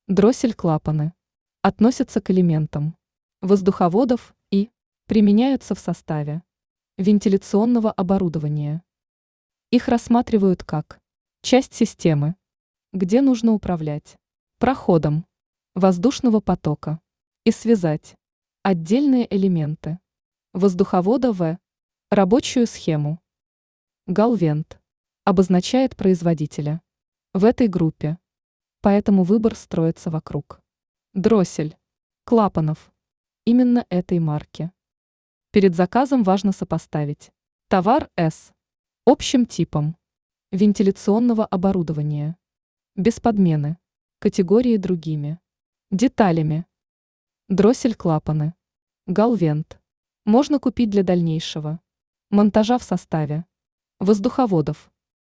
Дроссель-клапаны относятся к элементам воздуховодов и применяются в составе вентиляционного оборудования. Их рассматривают как часть системы, где нужно управлять проходом воздушного потока и связать отдельные элементы воздуховода в рабочую схему. Галвент обозначает производителя в этой группе, поэтому выбор строится вокруг дроссель, клапанов, именно этой марки. Перед заказом важно сопоставить товар с общим типом вентиляционного оборудования, без подмены, категории другими деталями. Дроссель-клапаны, галвент можно купить для дальнейшего монтажа в составе воздуховодов,